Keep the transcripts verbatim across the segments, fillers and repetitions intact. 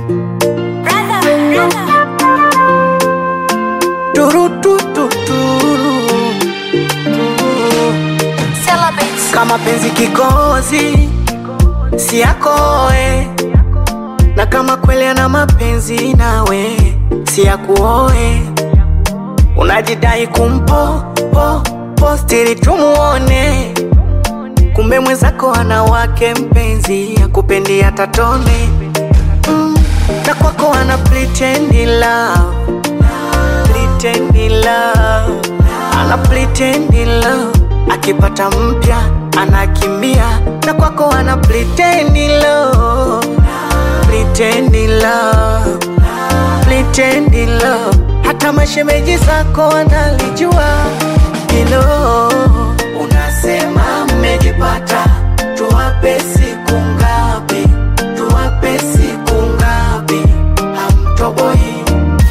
Kama penzi kikozi si yako eh. Na kama kweli ana mapenzi nawe si ya kuoe. Unajidai kumpo po postiri tumuone, kumbe mwenzako ana wake mpenzi akupendi hata tone. mm. Na kwako ana pretend love, pretend love, ana pretend love. Akipata mpya anakimbia, na kwako ana pretend love, pretend love, pretend love. Hata mashemeji zako wanalijua hilo. Unasema mmejipata, tuwape siku ngapi? Tuwape siku ngapi? Hamtoboi.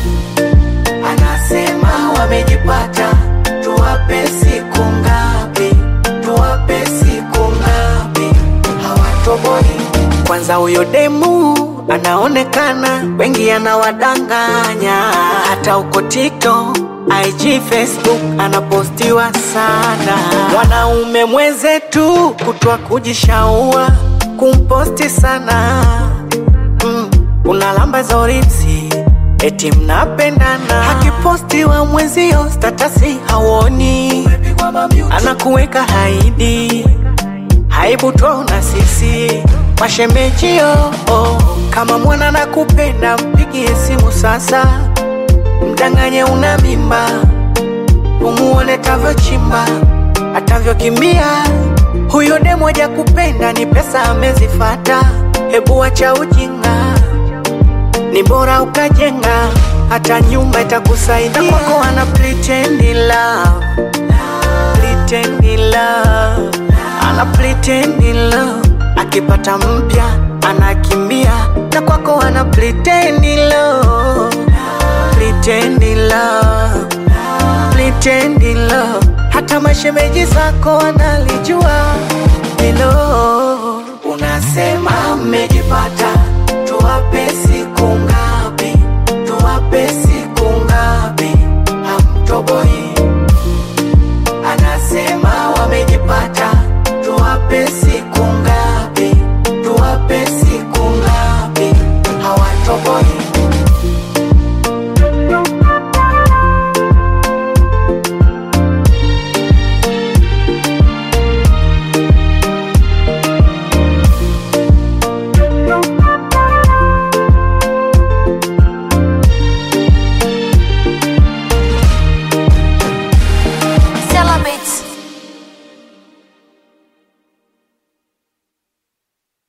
Anasema wamejipata, tuwape siku ngapi? Tuwape siku ngapi? Hawatoboi. Kwanza huyo demu anaonekana wengi anawadanganya, hata uko TikTok, I G, Facebook anapostiwa sana. Wanaume mwenzetu kutwa kujishaua kumposti sana. mm. Unalamba za oripsi eti mnapendana, hakipostiwa mwenzio statasi hawoni, anakuweka haidi haibu tuona sisi mashemejio. oh. Kama mwana nakupenda mpigie simu sasa, mdanganye una mimba, umuone tavyo chimba atavyo kimbia. Huyo demu haja kupenda, ni pesa amezifata. Hebu wacha ujinga, ni bora ukajenga, hata nyumba itakusaidia. Na kwako ana pretend love, pretend love, ana pretend love. Akipata mpya anakimbia, na kwako ana pretend love, pretend love, pretend love. Hata mashemeji zako wanalijua hilo. Unasema mmejipata,